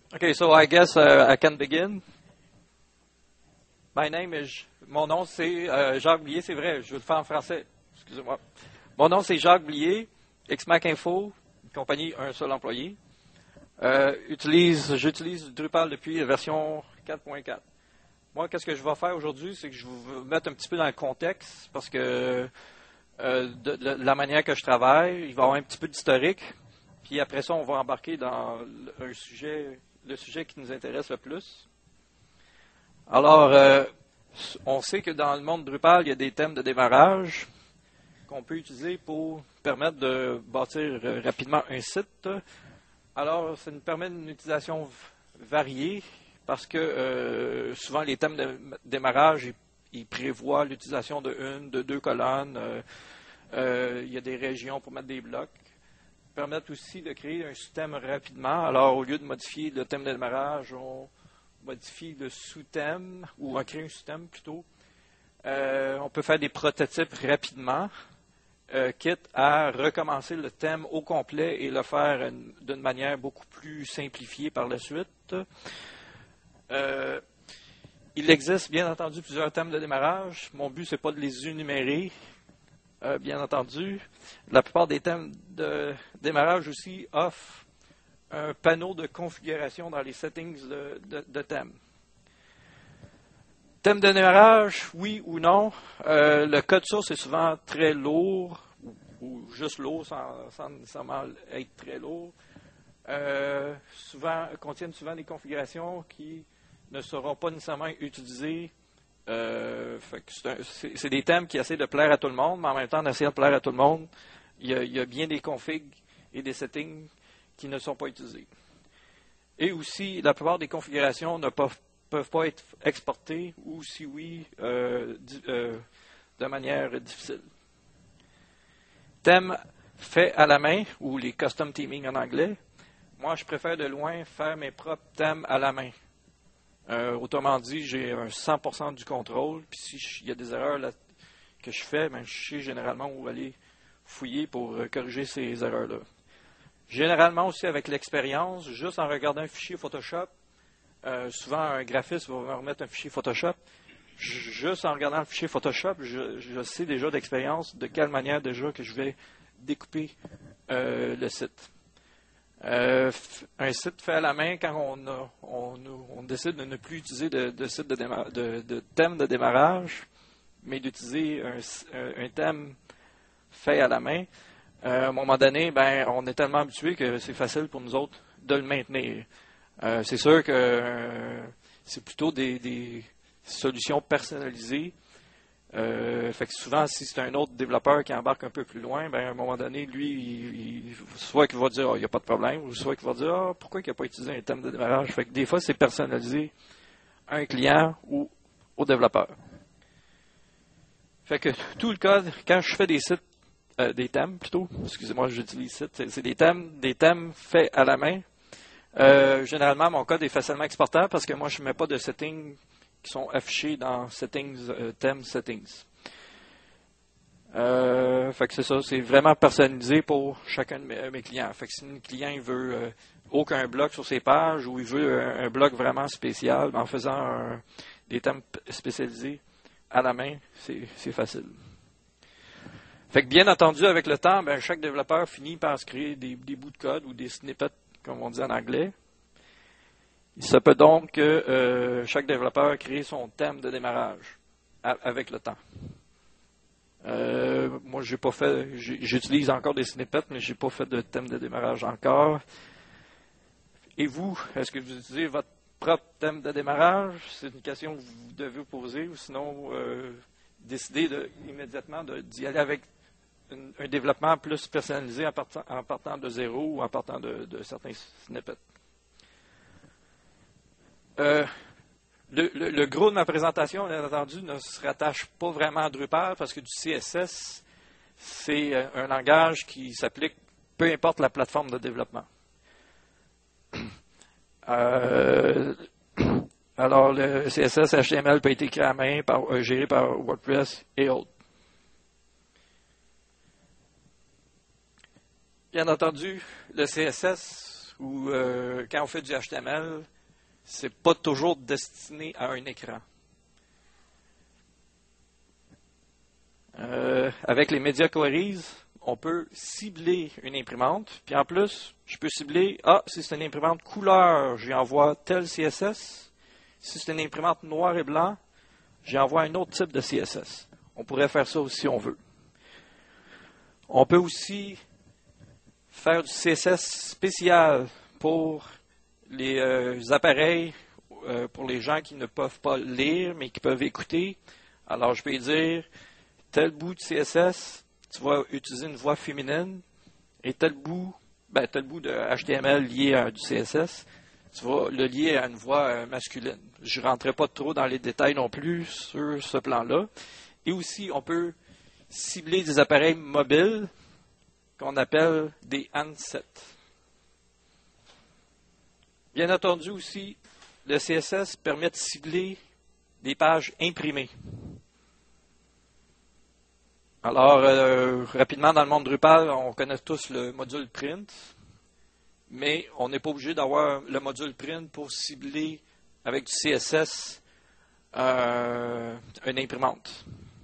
Okay, so I guess I can begin. Mon nom c'est Jacques Blier, c'est vrai, je vais le faire en français. Excusez-moi. Mon nom c'est Jacques Blier, XMAC Info, compagnie un seul employé. J'utilise Drupal depuis la version 4.4. Moi, qu'est-ce que je vais faire aujourd'hui, c'est que je vais vous mettre un petit peu dans le contexte parce que de la manière que je travaille, il va y avoir un petit peu d'historique. Puis après ça, on va embarquer dans le sujet qui nous intéresse le plus. Alors, on sait que dans le monde Drupal, il y a des thèmes de démarrage qu'on peut utiliser pour permettre de bâtir rapidement un site. Alors, ça nous permet une utilisation variée parce que souvent les thèmes de démarrage, ils prévoient l'utilisation de deux colonnes. Il y a des régions pour mettre des blocs. Ils permettent aussi de créer un système rapidement. Alors, au lieu de modifier le thème de démarrage, on modifie le sous-thème, ou on crée un sous-thème plutôt. On peut faire des prototypes rapidement, quitte à recommencer le thème au complet et le faire d'une manière beaucoup plus simplifiée par la suite. Il existe bien entendu plusieurs thèmes de démarrage. Mon but, ce n'est pas de les énumérer, bien entendu. La plupart des thèmes de démarrage aussi offrent un panneau de configuration dans les settings de thème. Thème de démarrage, oui ou non. Le code source est souvent très lourd, ou juste lourd sans nécessairement être très lourd. Contiennent souvent des configurations qui ne seront pas nécessairement utilisées. C'est des thèmes qui essaient de plaire à tout le monde, mais en même temps, en essayant de plaire à tout le monde, il y a bien des configs et des settings qui ne sont pas utilisés. Et aussi, la plupart des configurations ne peuvent pas être exportées, ou si oui, de manière difficile. Thème fait à la main, ou les custom theming en anglais. Moi, je préfère de loin faire mes propres thèmes à la main. Autrement dit, j'ai un 100% du contrôle. Puis s'il y a des erreurs là, que je fais, je sais généralement où aller fouiller pour corriger ces erreurs-là. Généralement aussi avec l'expérience, juste en regardant un fichier Photoshop, souvent un graphiste va me remettre un fichier Photoshop. Juste en regardant le fichier Photoshop, je sais déjà d'expérience de quelle manière déjà que je vais découper le site. Un site fait à la main, quand on décide de ne plus utiliser de thème de démarrage, mais d'utiliser un thème fait à la main, à un moment donné, on est tellement habitué que c'est facile pour nous autres de le maintenir. C'est sûr que c'est plutôt des solutions personnalisées. Fait que souvent, si c'est un autre développeur qui embarque un peu plus loin, à un moment donné, lui, soit qu'il va dire il n'y a pas de problème, ou soit qu'il va dire pourquoi il n'a pas utilisé un thème de démarrage. Fait que des fois, c'est personnalisé à un client ou au développeur. Fait que tout le code, quand je fais des sites, des thèmes plutôt, excusez-moi, j'utilise site, c'est des thèmes faits à la main. Généralement, mon code est facilement exportable parce que moi, je ne mets pas de settings qui sont affichés dans Settings, Theme Settings. Fait que c'est ça, c'est vraiment personnalisé pour chacun de mes clients. Fait que si un client il veut aucun bloc sur ses pages ou il veut un bloc vraiment spécial, en faisant des thèmes spécialisés à la main, c'est facile. Fait que bien entendu, avec le temps, chaque développeur finit par se créer des bouts de code ou des snippets, comme on dit en anglais. Il se peut donc que chaque développeur crée son thème de démarrage avec le temps. Moi, j'utilise encore des snippets, mais je n'ai pas fait de thème de démarrage encore. Et vous, est-ce que vous utilisez votre propre thème de démarrage? C'est une question que vous devez vous poser, ou sinon décider immédiatement d'y aller avec un développement plus personnalisé en partant de zéro ou en partant de certains snippets. Le gros de ma présentation, bien entendu, ne se rattache pas vraiment à Drupal parce que du CSS, c'est un langage qui s'applique peu importe la plateforme de développement. Alors, le CSS HTML peut être écrit à main, géré par WordPress et autres. Bien entendu, le CSS, ou quand on fait du HTML, c'est pas toujours destiné à un écran. Avec les Media Queries, on peut cibler une imprimante. Puis en plus, je peux cibler, si c'est une imprimante couleur, j'y envoie tel CSS. Si c'est une imprimante noir et blanc, j'y envoie un autre type de CSS. On pourrait faire ça aussi si on veut. On peut aussi faire du CSS spécial pour les appareils, pour les gens qui ne peuvent pas lire, mais qui peuvent écouter. Alors, je peux dire, tel bout de CSS, tu vas utiliser une voix féminine, et tel bout de HTML lié à du CSS, tu vas le lier à une voix masculine. Je ne rentrerai pas trop dans les détails non plus sur ce plan-là. Et aussi, on peut cibler des appareils mobiles qu'on appelle des handsets. Bien entendu aussi, le CSS permet de cibler des pages imprimées. Alors, rapidement, dans le monde Drupal, on connaît tous le module print, mais on n'est pas obligé d'avoir le module print pour cibler avec du CSS une imprimante.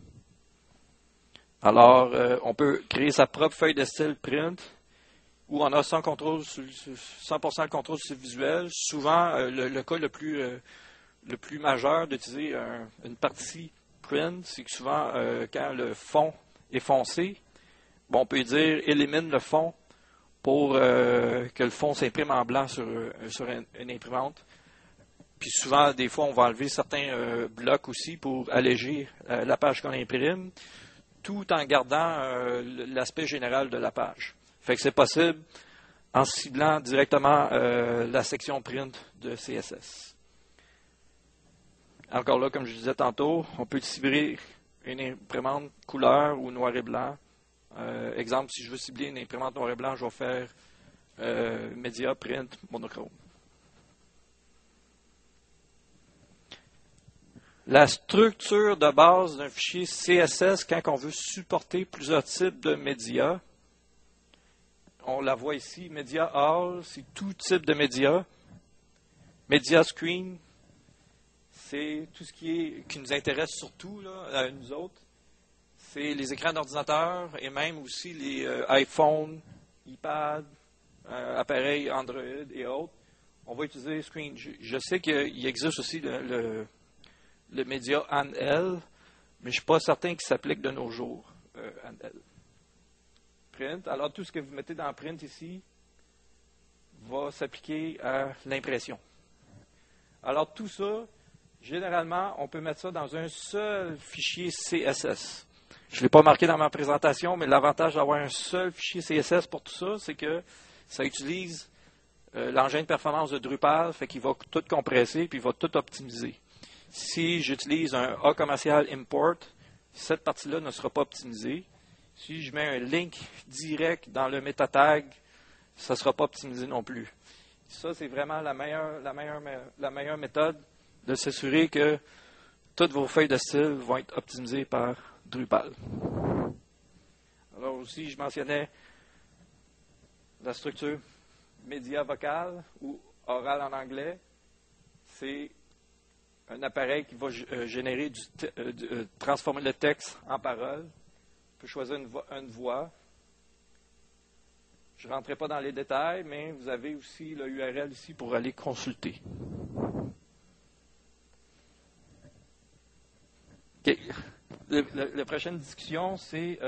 Alors, on peut créer sa propre feuille de style print où on a 100% de contrôle sur le visuel. Souvent, le cas le plus majeur d'utiliser une partie print, c'est que souvent, quand le fond est foncé, on peut dire élimine le fond pour que le fond s'imprime en blanc sur une imprimante. Puis souvent, des fois, on va enlever certains blocs aussi pour alléger la page qu'on imprime, tout en gardant l'aspect général de la page. Fait que c'est possible en ciblant directement la section print de CSS. Encore là, comme je disais tantôt, on peut cibler une imprimante couleur ou noir et blanc. Exemple, si je veux cibler une imprimante noir et blanc, je vais faire Media Print monochrome. La structure de base d'un fichier CSS, quand on veut supporter plusieurs types de médias, on la voit ici, Media All, c'est tout type de médias. Media Screen, c'est tout ce qui nous intéresse surtout, là, à nous autres. C'est les écrans d'ordinateur et même aussi les iPhone, iPad, appareils Android et autres. On va utiliser Screen. Je sais qu'il existe aussi le média ANL, mais je ne suis pas certain qu'il s'applique de nos jours, ANL. Print. Alors, tout ce que vous mettez dans Print ici va s'appliquer à l'impression. Alors, tout ça, généralement, on peut mettre ça dans un seul fichier CSS. Je ne l'ai pas marqué dans ma présentation, mais l'avantage d'avoir un seul fichier CSS pour tout ça, c'est que ça utilise l'engin de performance de Drupal, fait qu'il va tout compresser puis il va tout optimiser. Si j'utilise un A commercial import, cette partie-là ne sera pas optimisée. Si je mets un link direct dans le meta tag, ça ne sera pas optimisé non plus. Ça, c'est vraiment la meilleure méthode de s'assurer que toutes vos feuilles de style vont être optimisées par Drupal. Alors aussi, je mentionnais la structure média vocal ou oral en anglais. C'est un appareil qui va générer transformer le texte en parole. On peut choisir une voix. Je ne rentrerai pas dans les détails, mais vous avez aussi le URL ici pour aller consulter. Okay. La prochaine discussion, c'est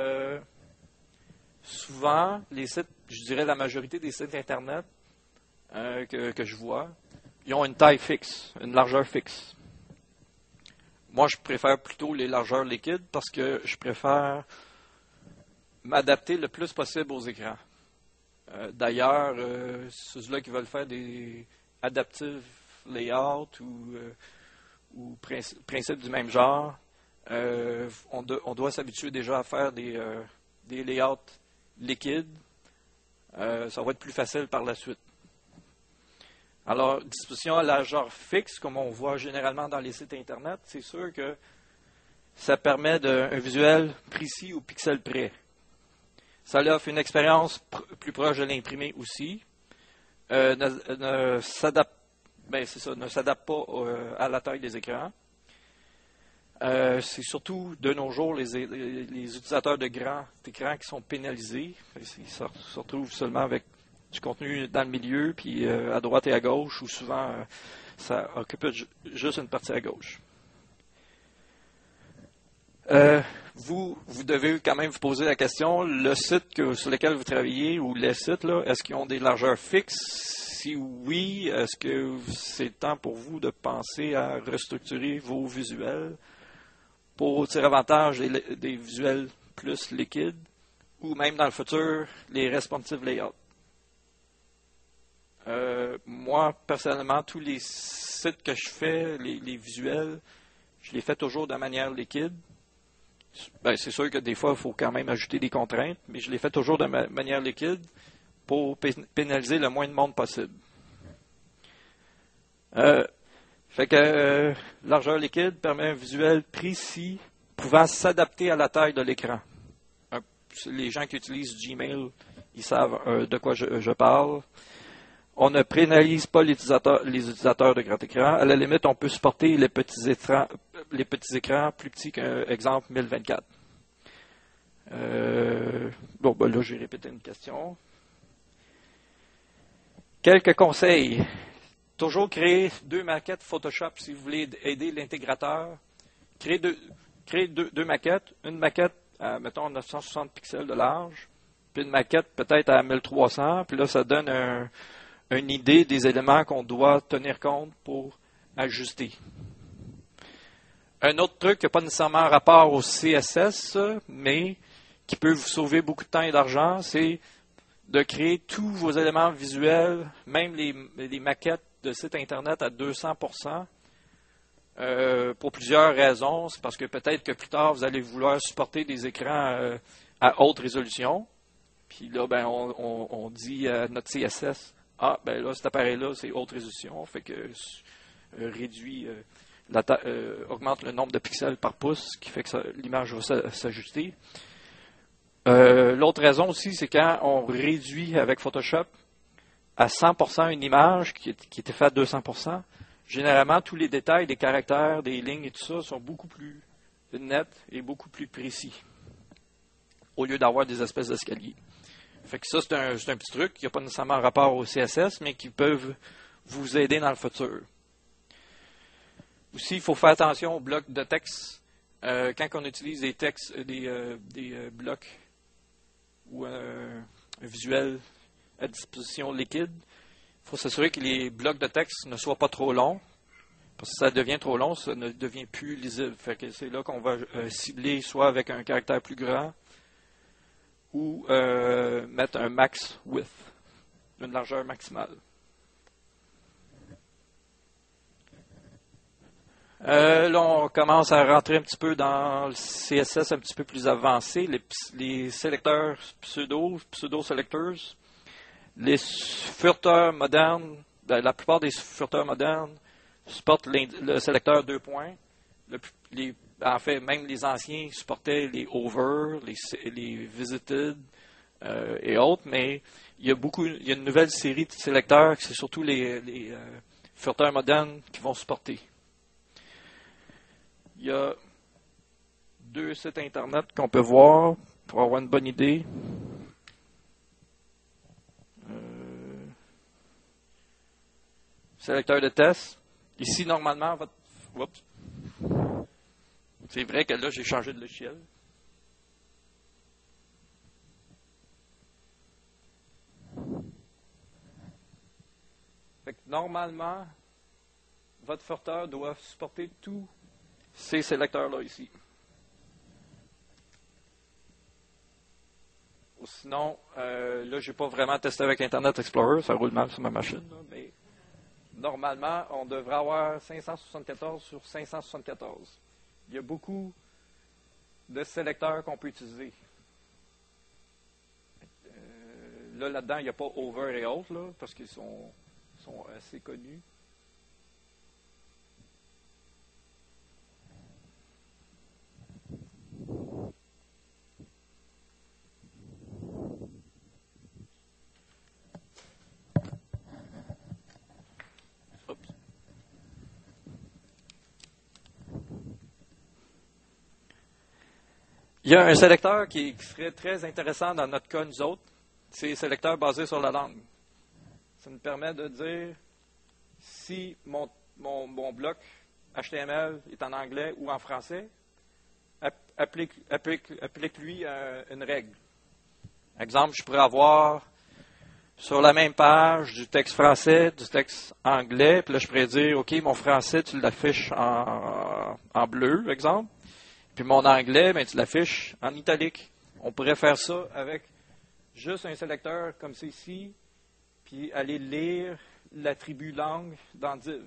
souvent les sites, je dirais la majorité des sites Internet que je vois, ils ont une taille fixe, une largeur fixe. Moi, je préfère plutôt les largeurs liquides parce que je préfère m'adapter le plus possible aux écrans. D'ailleurs, ceux-là qui veulent faire des adaptive layout ou principes du même genre, on doit s'habituer déjà à faire des layouts liquides. Ça va être plus facile par la suite. Alors, disposition à largeur fixe, comme on voit généralement dans les sites Internet, c'est sûr que ça permet un visuel précis au pixel près. Ça offre une expérience plus proche de l'imprimé aussi. ne s'adapte c'est ça, ne s'adapte pas à la taille des écrans. C'est surtout de nos jours les utilisateurs de grands écrans qui sont pénalisés. Ils se retrouvent seulement avec du contenu dans le milieu, puis à droite et à gauche, ou souvent ça occupe juste une partie à gauche. Vous devez quand même vous poser la question, le site sur lequel vous travaillez, ou les sites, là, est-ce qu'ils ont des largeurs fixes? Si oui, est-ce que c'est temps pour vous de penser à restructurer vos visuels pour tirer avantage des visuels plus liquides, ou même dans le futur, les responsive layouts? Moi, personnellement, tous les sites que je fais, les visuels, je les fais toujours de manière liquide. C'est sûr que des fois, il faut quand même ajouter des contraintes, mais je les fais toujours de manière liquide pour pénaliser le moins de monde possible. Largeur liquide permet un visuel précis pouvant s'adapter à la taille de l'écran. Les gens qui utilisent Gmail, ils savent de quoi je parle. On ne pénalise pas les utilisateurs de grand écran. À la limite, on peut supporter les petits écrans plus petits qu'un exemple 1024. Là, j'ai répété une question. Quelques conseils. Toujours créer 2 maquettes Photoshop si vous voulez aider l'intégrateur. Créer deux maquettes. Une maquette à, mettons, 960 pixels de large, puis une maquette peut-être à 1300. Puis là, ça donne une idée des éléments qu'on doit tenir compte pour ajuster. Un autre truc qui n'a pas nécessairement rapport au CSS, mais qui peut vous sauver beaucoup de temps et d'argent, c'est de créer tous vos éléments visuels, même les maquettes de sites Internet à 200%, pour plusieurs raisons. C'est parce que peut-être que plus tard, vous allez vouloir supporter des écrans à haute résolution. Puis là, on dit à notre CSS, là, cet appareil-là, c'est haute résolution, fait que augmente le nombre de pixels par pouce, ce qui fait que l'image va s'ajuster. L'autre raison aussi, c'est quand on réduit avec Photoshop à 100% une image qui était faite à 200%, généralement, tous les détails, des caractères, des lignes et tout ça sont beaucoup plus nets et beaucoup plus précis, au lieu d'avoir des espèces d'escaliers. Fait que ça, c'est un petit truc qui n'a pas nécessairement rapport au CSS, mais qui peuvent vous aider dans le futur. Aussi, il faut faire attention aux blocs de texte. Quand on utilise des textes, des blocs ou un visuel à disposition liquide, il faut s'assurer que les blocs de texte ne soient pas trop longs. Parce que si ça devient trop long, ça ne devient plus lisible. Fait que c'est là qu'on va cibler soit avec un caractère plus grand ou mettre un max width, une largeur maximale. Là, on commence à rentrer un petit peu dans le CSS un petit peu plus avancé, les sélecteurs pseudo-selecteurs. Les furteurs modernes, la plupart des furteurs modernes supportent le sélecteur 2 points. Même les anciens supportaient les over, les visited et autres, mais il y a une nouvelle série de sélecteurs que c'est surtout les furteurs modernes qui vont supporter. Il y a 2 sites Internet qu'on peut voir pour avoir une bonne idée. Sélecteur de test. Ici, normalement, c'est vrai que là, j'ai changé de logiciel. Fait que normalement, votre furteur doit supporter tous ces sélecteurs-là ici. Ou sinon, là, je n'ai pas vraiment testé avec Internet Explorer, ça roule mal sur ma machine, là, mais normalement, on devrait avoir 574 sur 574. Il y a beaucoup de sélecteurs qu'on peut utiliser. Là-dedans, il n'y a pas over et autres, là, parce qu'ils sont assez connus. Il y a un sélecteur qui serait très intéressant dans notre cas, nous autres. C'est un sélecteur basé sur la langue. Ça nous permet de dire si mon bloc HTML est en anglais ou en français, applique-lui une règle. Exemple, je pourrais avoir sur la même page du texte français, du texte anglais, puis là, je pourrais dire, OK, mon français, tu l'affiches en bleu, exemple, puis mon anglais, ben, tu l'affiches en italique. On pourrait faire ça avec juste un sélecteur comme c'est ici, puis aller lire l'attribut langue dans div.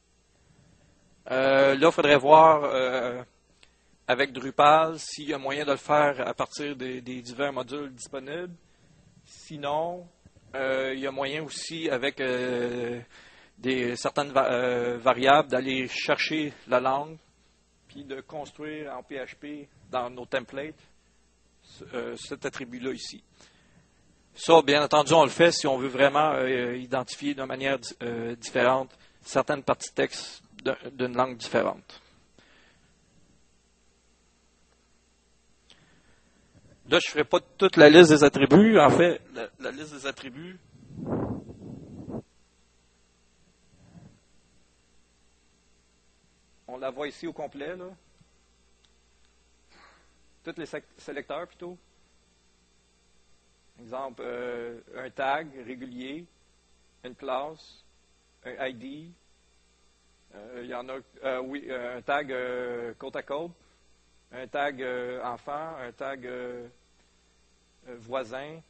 Là, il faudrait voir avec Drupal s'il y a moyen de le faire à partir des divers modules disponibles. Sinon, il y a moyen aussi avec certaines variables d'aller chercher la langue puis de construire en PHP dans nos templates cet attribut-là ici. Ça, bien entendu, on le fait si on veut vraiment identifier de manière différente certaines parties de texte d'une langue différente. Là, je ne ferai pas toute la liste des attributs. En fait, la liste des attributs, on la voit ici au complet, là. Tous les sélecteurs, plutôt. Exemple, un tag régulier, une classe, un ID. Il y en a, un tag côte à côte, un tag enfant, un tag voisin,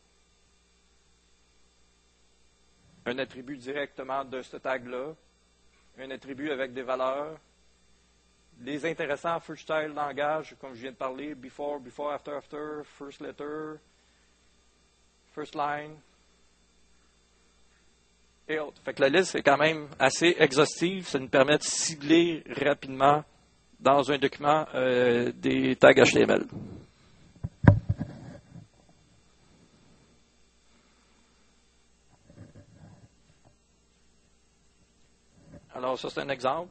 un attribut directement de ce tag-là, un attribut avec des valeurs. Les intéressants, first style, langage, comme je viens de parler, before, after, first letter, first line, et autres. Fait que la liste est quand même assez exhaustive. Ça nous permet de cibler rapidement dans un document des tags HTML. Alors, ça, c'est un exemple.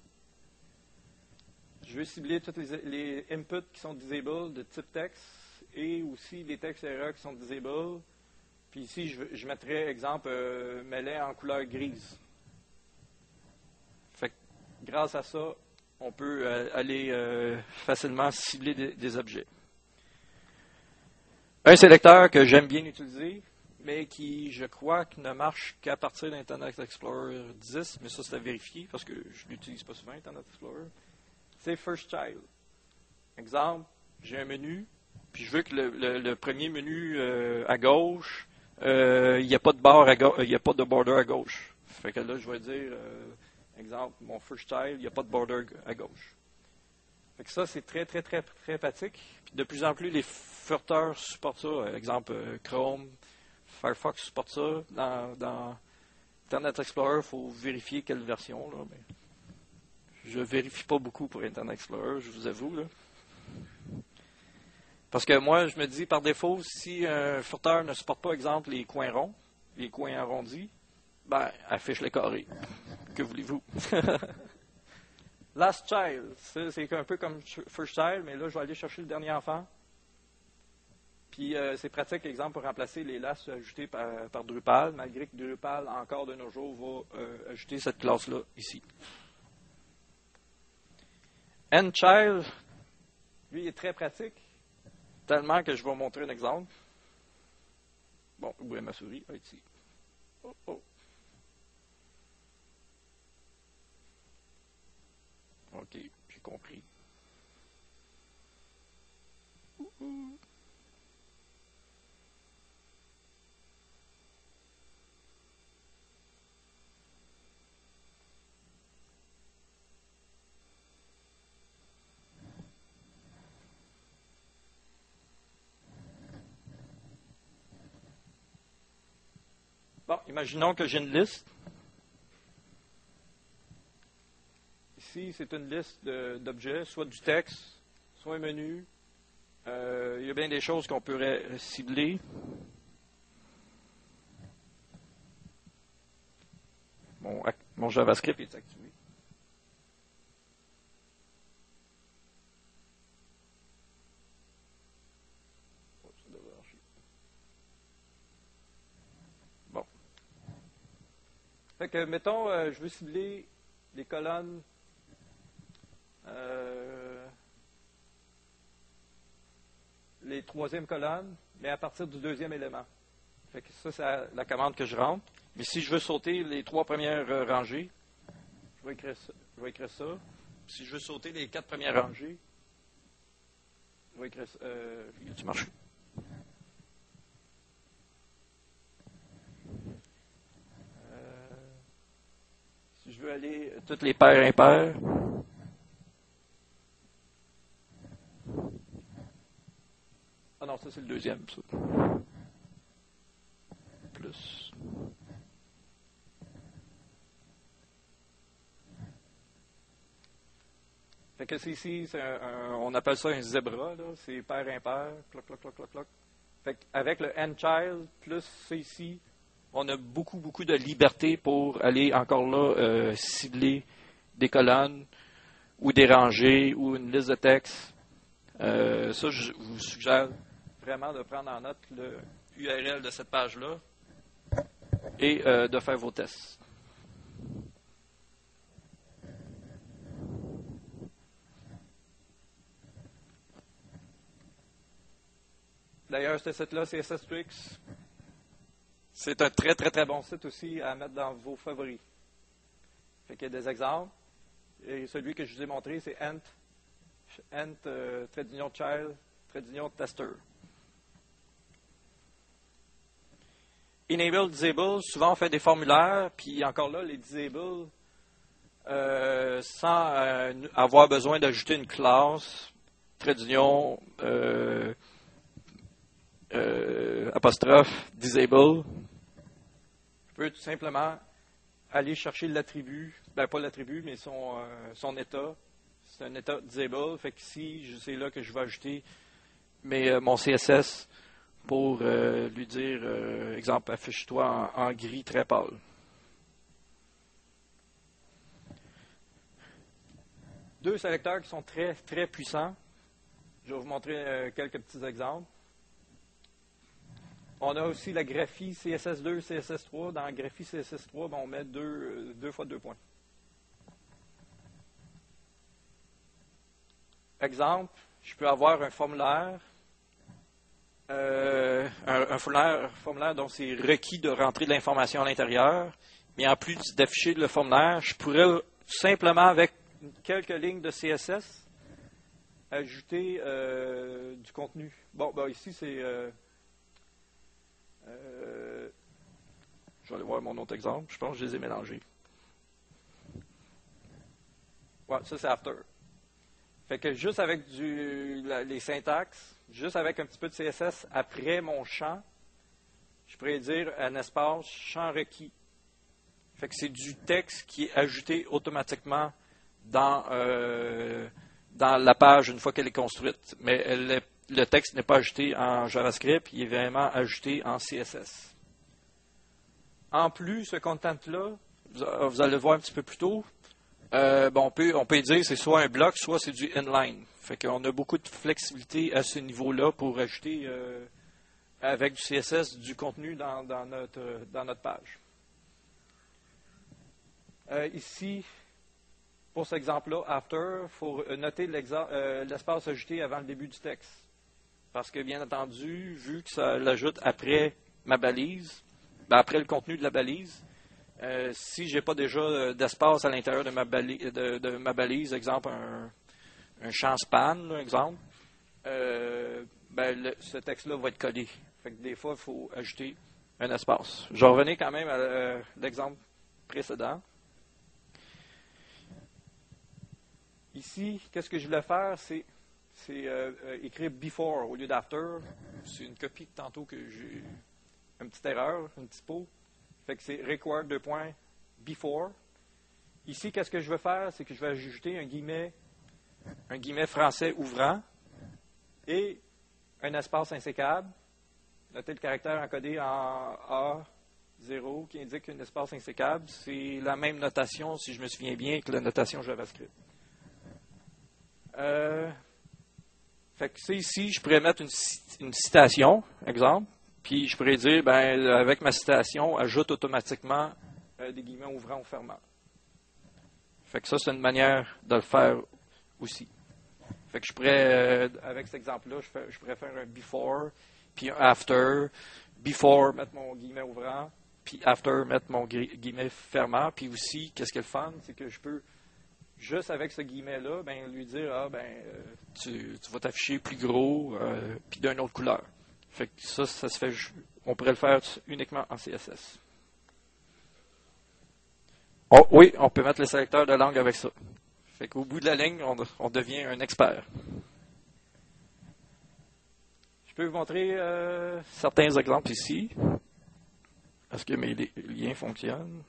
Je vais cibler tous les inputs qui sont disabled de type texte et aussi les textes erreurs qui sont disabled. Puis ici, je mettrais, exemple, mêlé en couleur grise. Fait que, grâce à ça, on peut aller facilement cibler des objets. Un sélecteur que j'aime bien utiliser, mais qui, je crois, ne marche qu'à partir d'Internet Explorer 10, mais ça, c'est à vérifier parce que je ne l'utilise pas souvent, Internet Explorer. C'est First Child. Exemple, j'ai un menu, puis je veux que le premier menu à gauche, il n'y a pas de barre il n'y a pas de border à gauche. Fait que là, je vais dire, exemple, mon First Child, il n'y a pas de border à gauche. Fait que ça, c'est très, très, très, très pratique. Puis de plus en plus, les furteurs supportent ça. Exemple, Chrome, Firefox supporte ça. Dans Internet Explorer, il faut vérifier quelle version. Là, mais je ne vérifie pas beaucoup pour Internet Explorer, je vous avoue. Là. Parce que moi, je me dis, par défaut, si un furteur ne supporte pas, exemple, les coins ronds, les coins arrondis, ben, affiche les carrés. Que voulez-vous? Last Child, c'est un peu comme First Child, mais là, je vais aller chercher le dernier enfant. Puis, c'est pratique, exemple, pour remplacer les last ajoutés par Drupal, malgré que Drupal, encore de nos jours, va ajouter cette classe-là ici. End Child, lui, est très pratique, tellement que je vais vous montrer un exemple. Bon, où est ma souris? Ah, ici. Oh, oh. OK, j'ai compris. Bon, imaginons que j'ai une liste. Ici, c'est une liste d'objets, soit du texte, soit un menu. Il y a bien des choses qu'on pourrait cibler. Mon JavaScript est activé. fait que, mettons, je veux cibler les colonnes les troisièmes colonnes, mais à partir du deuxième élément. Fait que ça, c'est la commande que je rentre. Mais si je veux sauter les 3 premières rangées, je vais écrire ça. Si je veux sauter les 4 premières rangées, je vais écrire ça. Tu marches. Si je veux aller toutes les paires impaires. Ah non, ça c'est le deuxième, ça. Plus. Fait que c'est ici, on appelle ça un zebra, là. C'est paire impair, cloc, cloc, cloc, cloc, cloc. Fait qu'avec le end child plus ça ici, on a beaucoup, beaucoup de liberté pour aller encore là cibler des colonnes ou des rangées ou une liste de texte. Ça, je vous suggère vraiment de prendre en note le URL de cette page-là et de faire vos tests. D'ailleurs, ce site-là, CSS Tricks, c'est un très, très, très bon site aussi à mettre dans vos favoris. Fait qu'il y a des exemples. Et celui que je vous ai montré, c'est Ent _child _tester. Enable, disable, souvent on fait des formulaires, puis encore là, les disable, sans avoir besoin d'ajouter une classe, trait d'union, apostrophe, disable. Je peux tout simplement aller chercher l'attribut, pas l'attribut, mais son état. C'est un état disable, fait qu'ici, c'est là que je vais ajouter mon CSS pour lui dire, exemple, affiche-toi en gris très pâle. Deux sélecteurs qui sont très, très puissants. Je vais vous montrer quelques petits exemples. On a aussi la graphie CSS2, CSS3. Dans la graphie CSS3, on met 2 fois 2 points. Exemple, je peux avoir un formulaire, un formulaire dont c'est requis de rentrer de l'information à l'intérieur, mais en plus d'afficher le formulaire, je pourrais simplement, avec quelques lignes de CSS, ajouter du contenu. Bon, ici, c'est... je vais aller voir mon autre exemple. Je pense que je les ai mélangés. Ouais, ça, c'est after. Fait que juste avec les syntaxes, juste avec un petit peu de CSS après mon champ, je pourrais dire un espace champ requis. Fait que c'est du texte qui est ajouté automatiquement dans la page une fois qu'elle est construite. Mais le texte n'est pas ajouté en JavaScript, il est vraiment ajouté en CSS. En plus, ce content-là, vous allez le voir un petit peu plus tôt, on peut dire que c'est soit un bloc, soit c'est du inline. Fait qu'on a beaucoup de flexibilité à ce niveau-là pour ajouter avec du CSS du contenu dans notre page. Ici, pour cet exemple-là, after, il faut noter l'espace ajouté avant le début du texte. Parce que, bien entendu, vu que ça l'ajoute après ma balise, après le contenu de la balise, si je n'ai pas déjà d'espace à l'intérieur de ma balise, exemple un champ span, là, exemple, ce texte-là va être collé. Fait que des fois, il faut ajouter un espace. Je revenais quand même à l'exemple précédent. Ici, qu'est-ce que je voulais faire, c'est écrire before au lieu d'after. C'est une copie de tantôt que j'ai une petite erreur, une typo. Fait que c'est required before. Ici, qu'est-ce que je veux faire, c'est que je vais ajouter un guillemet français ouvrant et un espace insécable. Notez le caractère encodé en A0 qui indique un espace insécable. C'est la même notation, si je me souviens bien, que la notation JavaScript. Fait que ici, je pourrais mettre une citation, exemple, puis je pourrais dire, avec ma citation, ajoute automatiquement des guillemets ouvrants ou fermants. Fait que ça, c'est une manière de le faire aussi. Fait que je pourrais, avec cet exemple-là, je pourrais faire un before, puis un after. Before, mettre mon guillemet ouvrant, puis after, mettre mon guillemet fermant. Puis aussi, qu'est-ce qui est le fun, c'est que je peux, juste avec ce guillemet-là, ben, lui dire, tu vas t'afficher plus gros, puis d'une autre couleur. Fait que ça se fait, on pourrait le faire uniquement en CSS. Oh, oui, on peut mettre le sélecteur de langue avec ça. Fait qu'au bout de la ligne, on devient un expert. Je peux vous montrer certains exemples ici. Est-ce que mes liens fonctionnent?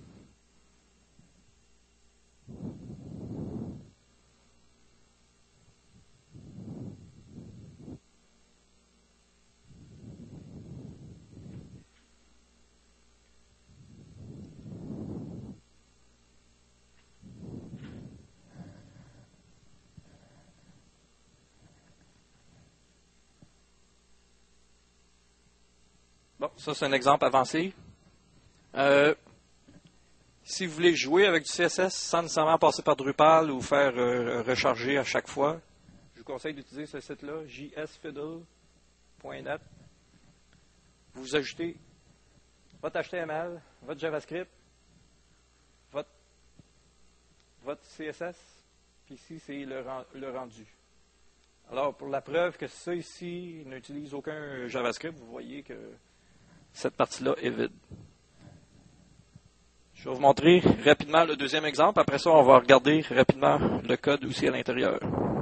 Bon, ça c'est un exemple avancé. Si vous voulez jouer avec du CSS sans nécessairement passer par Drupal ou faire recharger à chaque fois, je vous conseille d'utiliser ce site-là, jsfiddle.net. Vous ajoutez votre HTML, votre JavaScript, votre CSS, puis ici c'est le rendu. Alors pour la preuve que ça ici n'utilise aucun JavaScript, vous voyez que cette partie-là est vide. Je vais vous montrer rapidement le deuxième exemple. Après ça, on va regarder rapidement le code aussi à l'intérieur.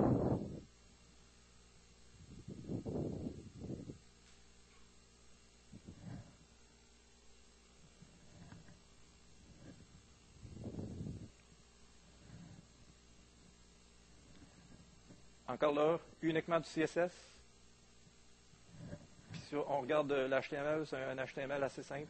Encore là, uniquement du CSS. Puis si on regarde l'HTML, c'est un HTML assez simple.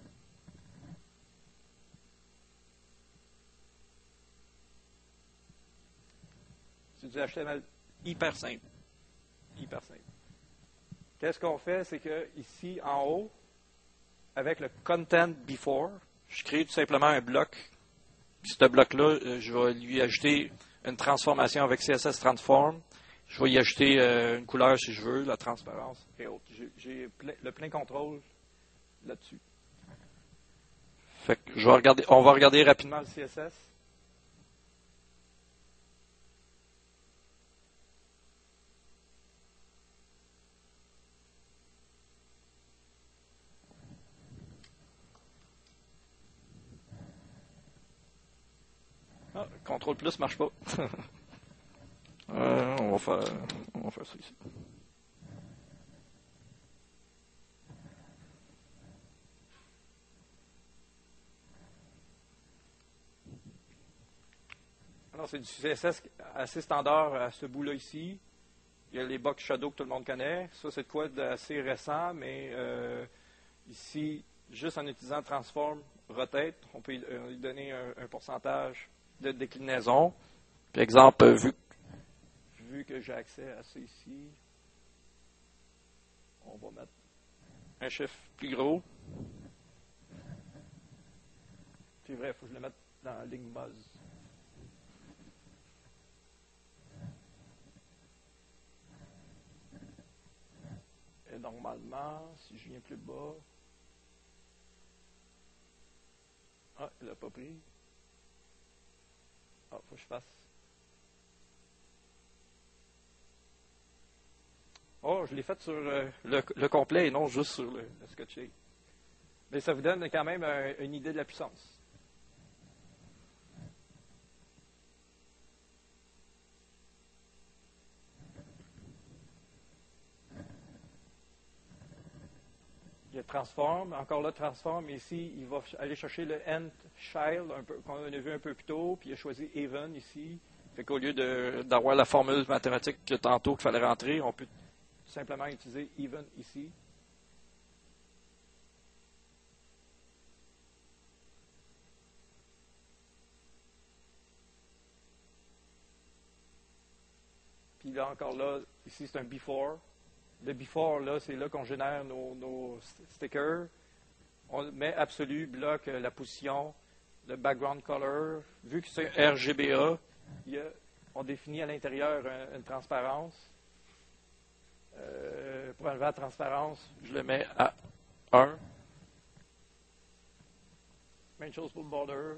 C'est du HTML hyper simple. Hyper simple. Qu'est-ce qu'on fait? C'est que ici, en haut, avec le content before, je crée tout simplement un bloc. Puis ce bloc-là, je vais lui ajouter une transformation avec CSS Transform. Je vais y ajouter une couleur si je veux, la transparence et autres. J'ai le plein contrôle là-dessus. Fait que on va regarder rapidement le CSS. Ah, contrôle plus marche pas. On va faire ça ici. Alors, c'est du CSS assez standard à ce bout-là ici. Il y a les box shadow que tout le monde connaît. Ça, c'est de quoi d'assez récent, mais ici, juste en utilisant transform, rotate, on peut lui donner un pourcentage de déclinaison. Par exemple, vu que j'ai accès à ça ici, on va mettre un chiffre plus gros. C'est vrai, il faut que je le mette dans la ligne Moz. Et normalement, si je viens plus bas... Ah, il n'a pas pris. Ah, il faut que je fasse... Oh, je l'ai fait sur le complet et non juste sur le Sketchy. Mais ça vous donne quand même une idée de la puissance. Il y a transform, encore là transform, ici il va aller chercher le end child qu'on a vu un peu plus tôt, puis il a choisi even ici. Fait qu'au lieu d'avoir la formule mathématique que tantôt qu'il fallait rentrer, on peut tout simplement utiliser even ici. Puis là encore là, ici c'est un before. Le before, là, c'est là qu'on génère nos stickers. On met absolu, bloque la position, le background color. Vu que c'est RGBA, on définit à l'intérieur une transparence. Pour enlever la transparence, je le mets à 1. Même chose pour le border.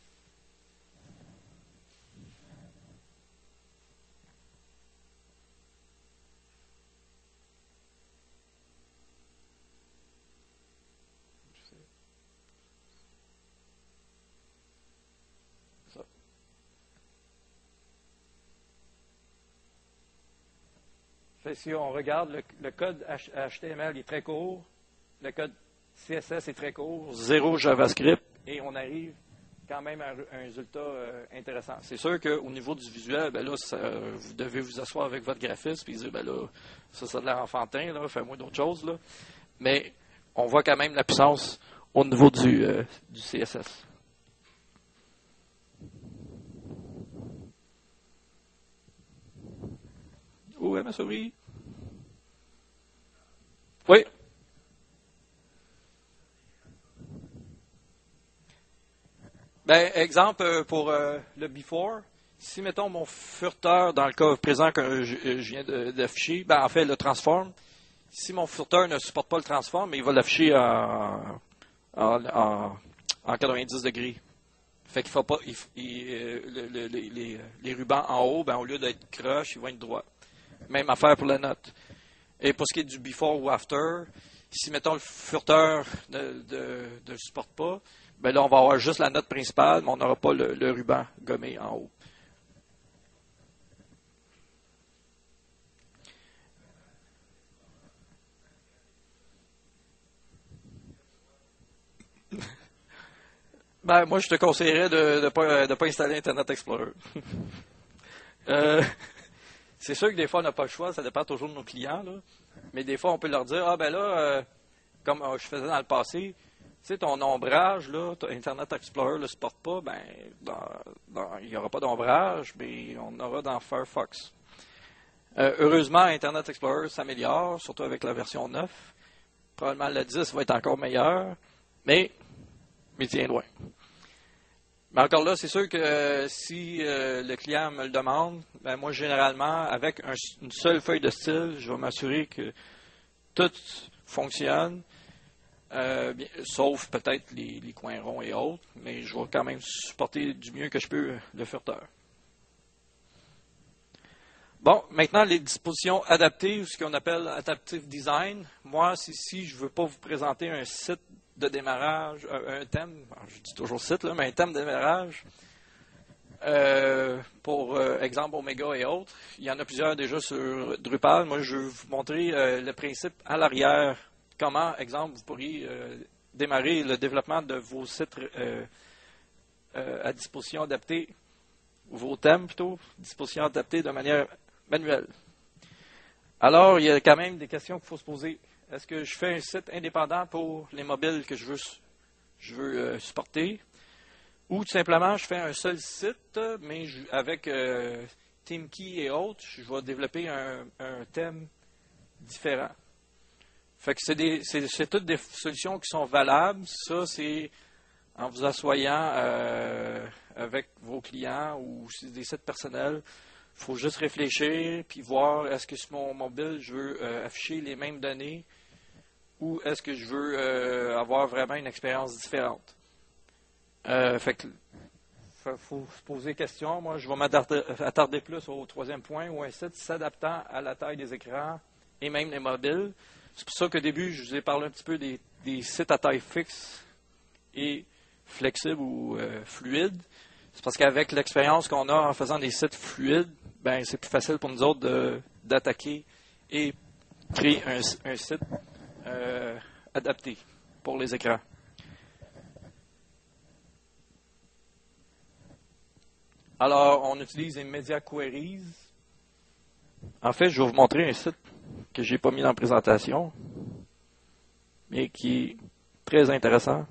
Ça. Fait, si on regarde, le code HTML est très court, le code CSS est très court, zéro JavaScript, et on arrive quand même à un résultat intéressant. C'est sûr qu'au niveau du visuel, ben là, vous devez vous asseoir avec votre graphiste et dire, ben là, ça a de l'air enfantin, là, fais-moi d'autres choses, là. Mais on voit quand même la puissance au niveau du CSS. Où est ma souris? Oui. Ben, exemple pour le before, si mettons mon furteur, dans le cas présent que je viens d'afficher, ben en fait le transform, si mon furteur ne supporte pas le transform, il va l'afficher en 90 degrés. Fait qu'il faut pas, les rubans en haut, ben au lieu d'être croche, ils vont être droits. Même affaire pour la note. Et pour ce qui est du before ou after, si mettons le furteur ne le supporte pas, ben là, on va avoir juste la note principale, mais on n'aura pas le ruban gommé en haut. Ben, moi, je te conseillerais de ne pas installer Internet Explorer. euh, c'est sûr que des fois, on n'a pas le choix, ça dépend toujours de nos clients, là. Mais des fois, on peut leur dire, ah ben là, comme je faisais dans le passé, tu sais, ton ombrage, là, Internet Explorer ne le supporte pas, ben, il n'y aura pas d'ombrage, mais on aura dans Firefox. Heureusement, Internet Explorer s'améliore, surtout avec la version 9. Probablement le 10 va être encore meilleur, mais tiens loin. Mais encore là, c'est sûr que si le client me le demande, ben moi, généralement, avec une seule feuille de style, je vais m'assurer que tout fonctionne. Sauf peut-être les coins ronds et autres, mais je vais quand même supporter du mieux que je peux le furteur. Bon, maintenant les dispositions adaptées, ou ce qu'on appelle adaptive design. Moi, si je ne veux pas vous présenter un site de démarrage, un thème, je dis toujours site, là, mais un thème de démarrage, pour exemple Omega et autres, il y en a plusieurs déjà sur Drupal. Moi, je vais vous montrer le principe à l'arrière. Comment, exemple, vous pourriez démarrer le développement de vos sites à disposition adaptée, ou vos thèmes plutôt, disposition adaptée de manière manuelle. Alors, il y a quand même des questions qu'il faut se poser. Est-ce que je fais un site indépendant pour les mobiles que je veux supporter? Ou tout simplement, je fais un seul site, mais avec TeamKey et autres, je vais développer un thème différent. Fait que c'est toutes des solutions qui sont valables. Ça, c'est en vous assoyant avec vos clients ou si des sites personnels. Il faut juste réfléchir puis voir est-ce que sur mon mobile, je veux afficher les mêmes données ou est-ce que je veux avoir vraiment une expérience différente. Fait que faut se poser question. Moi, je vais m'attarder plus au troisième point, ou un site s'adaptant à la taille des écrans et même les mobiles. C'est pour ça qu'au début, je vous ai parlé un petit peu des sites à taille fixe et flexible ou fluide. C'est parce qu'avec l'expérience qu'on a en faisant des sites fluides, ben c'est plus facile pour nous autres d'attaquer et créer un site adapté pour les écrans. Alors, on utilise les Media Queries. En fait, je vais vous montrer un site que je n'ai pas mis dans la présentation, mais qui est très intéressant.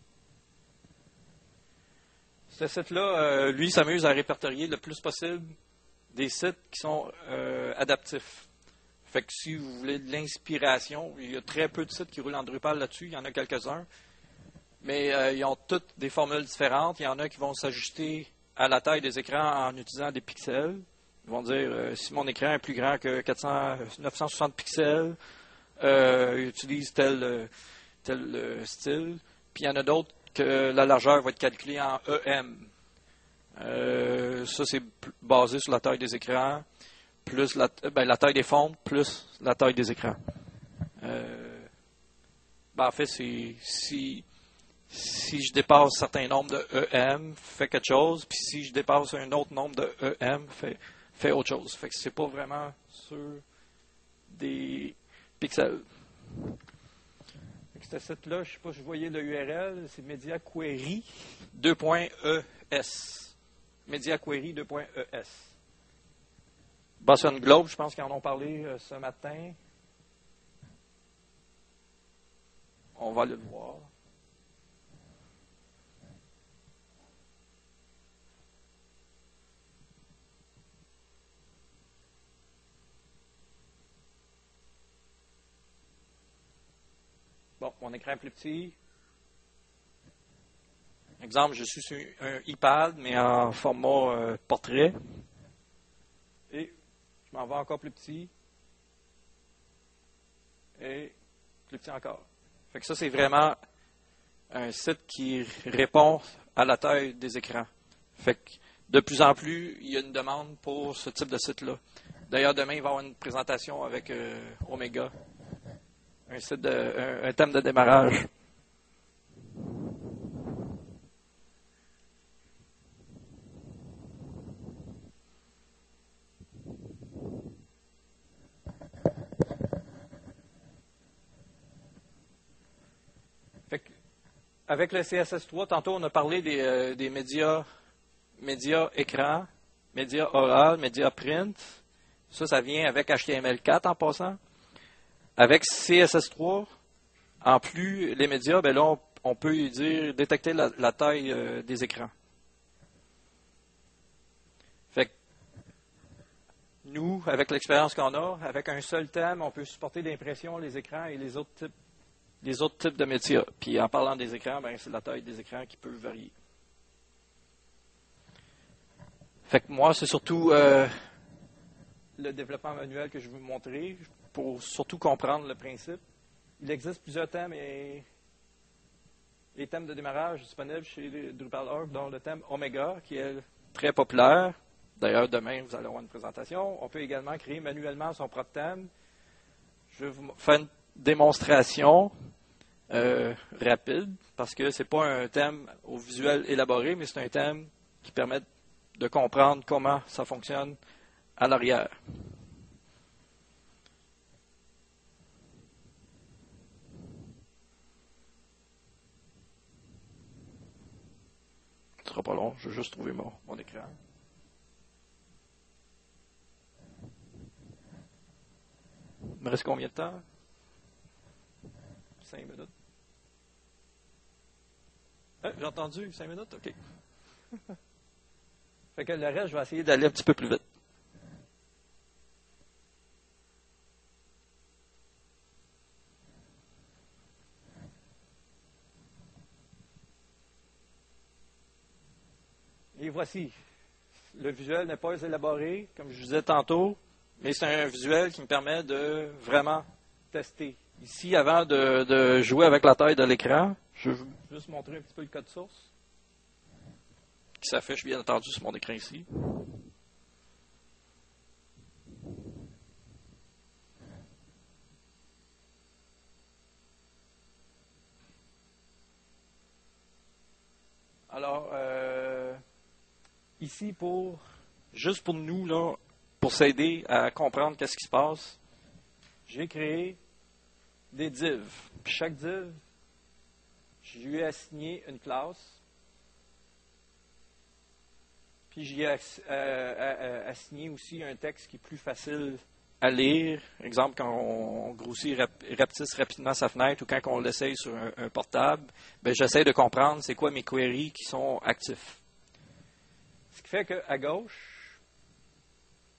Ce site-là, lui, s'amuse à répertorier le plus possible des sites qui sont adaptifs. Fait que si vous voulez de l'inspiration, il y a très peu de sites qui roulent en Drupal là-dessus, il y en a quelques-uns, mais ils ont toutes des formules différentes. Il y en a qui vont s'ajuster à la taille des écrans en utilisant des pixels. Ils vont dire, si mon écran est plus grand que 960 pixels, utilise tel style. Puis il y en a d'autres que la largeur va être calculée en EM. Ça, c'est basé sur la taille des écrans, plus la taille des fontes, plus la taille des écrans. En fait, si je dépasse un certain nombre de EM, fait quelque chose, puis si je dépasse un autre nombre de EM, fait autre chose. Fait que c'est pas vraiment sur des pixels. Ce site-là, je ne sais pas si vous voyez le URL, c'est MediaQuery 2.es. MediaQuery 2.es. Boston Globe, je pense qu'ils en ont parlé ce matin. On va le voir. Bon, mon écran est plus petit. Exemple, je suis sur un iPad, mais en format portrait. Et je m'en vais encore plus petit. Et plus petit encore. Fait que ça, c'est vraiment un site qui répond à la taille des écrans. Fait que de plus en plus, il y a une demande pour ce type de site-là. D'ailleurs, demain, il va y avoir une présentation avec Omega. Un thème de démarrage. Avec le CSS3, tantôt on a parlé des médias écran, médias oral, médias print. Ça vient avec HTML4 en passant. Avec CSS3, en plus, les médias, là, on peut détecter la taille des écrans. Fait que nous, avec l'expérience qu'on a, avec un seul thème, on peut supporter l'impression, les écrans et les autres types de médias. Puis en parlant des écrans, c'est la taille des écrans qui peut varier. Fait que moi, c'est surtout le développement manuel que je veux vous montrer pour surtout comprendre le principe. Il existe plusieurs thèmes et les thèmes de démarrage disponibles chez Drupal.org, dont le thème Omega, qui est très populaire. D'ailleurs, demain, vous allez avoir une présentation. On peut également créer manuellement son propre thème. Je vais vous faire une démonstration rapide, parce que ce n'est pas un thème au visuel élaboré, mais c'est un thème qui permet de comprendre comment ça fonctionne à l'arrière. Ce ne sera pas long, je vais juste trouver mon écran. Il me reste combien de temps? 5 minutes. J'ai entendu, 5 minutes? OK. Fait que le reste, je vais essayer d'aller un petit peu plus vite. Et voici. Le visuel n'est pas élaboré, comme je vous disais tantôt, mais c'est un visuel qui me permet de vraiment tester. Ici, avant de jouer avec la taille de l'écran, je vais juste montrer un petit peu le code source qui s'affiche bien entendu sur mon écran ici. Alors, ici, juste pour nous, là, pour s'aider à comprendre qu'est-ce qui se passe, j'ai créé des divs. Puis chaque div, je lui ai assigné une classe. Puis j'y ai assigné aussi un texte qui est plus facile à lire. Exemple, quand on grossit rapetisse rapidement sa fenêtre ou quand on l'essaye sur un portable, j'essaie de comprendre c'est quoi mes queries qui sont actifs. Ce qui fait qu'à gauche,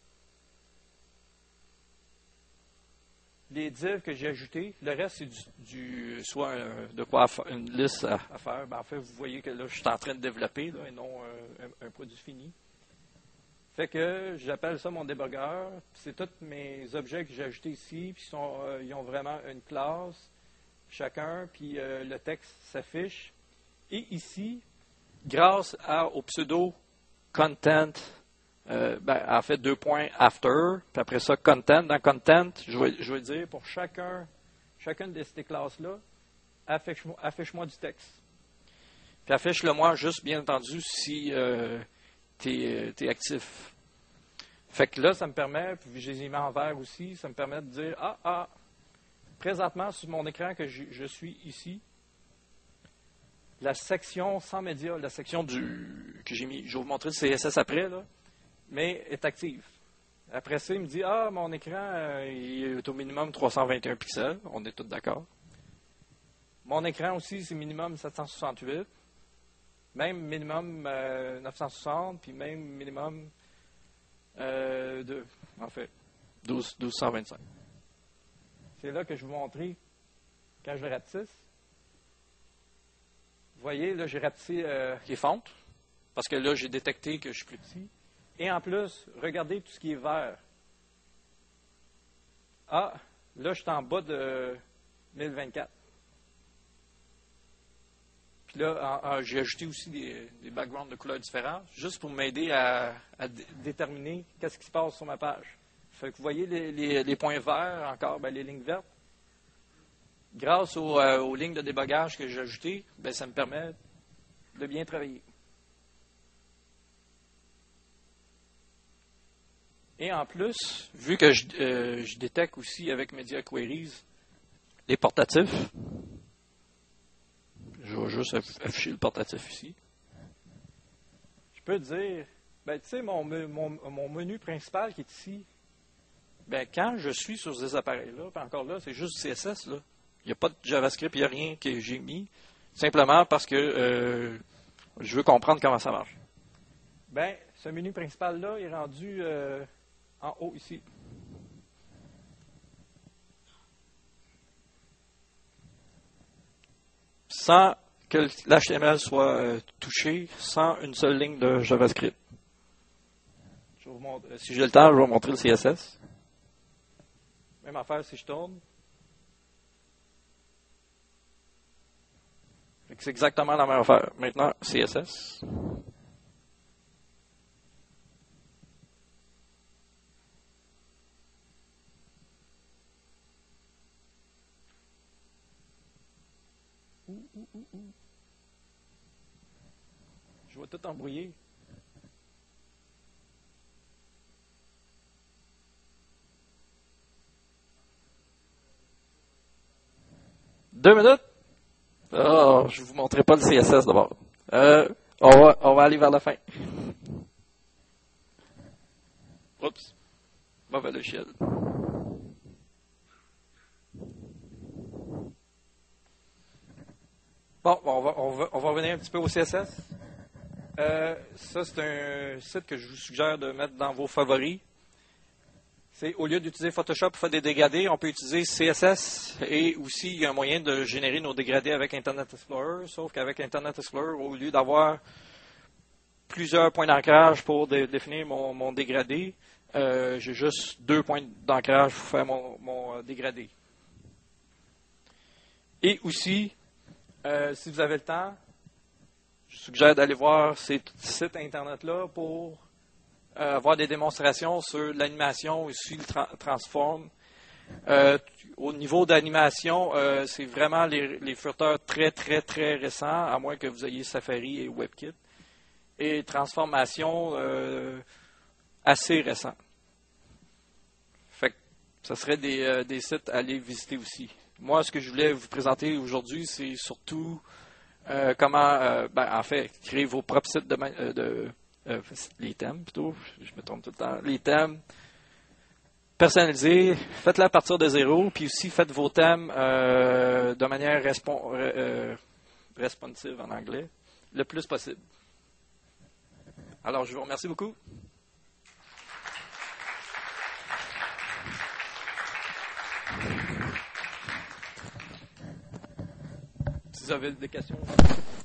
les divs que j'ai ajoutés. Le reste, c'est soit de quoi une liste à faire. En fait, vous voyez que là, je suis en train de développer là, et non un produit fini. Fait que j'appelle ça mon débugger. C'est tous mes objets que j'ai ajoutés ici. Puis ils ont vraiment une classe, chacun. Puis le texte s'affiche. Et ici, grâce au pseudo content, en fait, 2 points after, puis après ça, content. Dans content, je vais dire pour chacune de ces classes-là, affiche-moi du texte. Puis affiche-le moi juste, bien entendu, si tu es actif. Fait que là, ça me permet, puis je les ai mis en vert aussi, ça me permet de dire, présentement, sur mon écran que je suis ici, la section sans médias, la section que j'ai mis, je vais vous montrer le CSS après, là, mais est active. Après ça, il me dit, mon écran il est au minimum 321 pixels, on est tous d'accord. Mon écran aussi, c'est minimum 768, même minimum 960, puis même minimum 1225. C'est là que je vais vous montrer quand je le rapetisse. Vous voyez, là, j'ai rapetissé les fontes, parce que là, j'ai détecté que je suis plus petit. Et en plus, regardez tout ce qui est vert. Là, je suis en bas de 1024. Puis là, j'ai ajouté aussi des backgrounds de couleurs différents, juste pour m'aider à déterminer qu'est-ce qui se passe sur ma page. Fait que vous voyez les points verts, encore, les lignes vertes. Grâce aux lignes de débogage que j'ai ajoutées, ça me permet de bien travailler. Et en plus, vu que je détecte aussi avec Media Queries les portatifs, je vais juste afficher le portatif ici. Je peux dire, tu sais, mon menu principal qui est ici, quand je suis sur ces appareils-là, puis encore là, c'est juste du CSS, là. Il n'y a pas de JavaScript, il n'y a rien que j'ai mis, simplement parce que je veux comprendre comment ça marche. Ce menu principal-là est rendu en haut ici. Sans que l'HTML soit touché, sans une seule ligne de JavaScript. Je vais vous montrer, si j'ai le temps, je vais vous montrer le CSS. Même affaire si je tourne. C'est exactement la même affaire. Maintenant, CSS. Je vais tout embrouiller. Deux minutes? Je ne vous montrerai pas le CSS d'abord. On va aller vers la fin. Oups. Mauvais logiciel. Bon, on va revenir un petit peu au CSS. Ça, c'est un site que je vous suggère de mettre dans vos favoris. C'est au lieu d'utiliser Photoshop pour faire des dégradés, on peut utiliser CSS et aussi il y a un moyen de générer nos dégradés avec Internet Explorer, sauf qu'avec Internet Explorer, au lieu d'avoir plusieurs points d'ancrage pour définir mon dégradé, j'ai juste 2 points d'ancrage pour faire mon dégradé. Et aussi, si vous avez le temps, je suggère d'aller voir ces sites Internet-là pour avoir des démonstrations sur l'animation et sur le transform. Au niveau d'animation, c'est vraiment les flotteurs très, très, très récents, à moins que vous ayez Safari et WebKit. Et transformation assez récents. Fait que ça serait des sites à aller visiter aussi. Moi, ce que je voulais vous présenter aujourd'hui, c'est surtout comment, en fait, créer vos propres sites les thèmes, plutôt, je me trompe tout le temps, les thèmes personnalisés, faites-le à partir de zéro, puis aussi faites vos thèmes de manière responsive en anglais, le plus possible. Alors, je vous remercie beaucoup. vous avez des questions.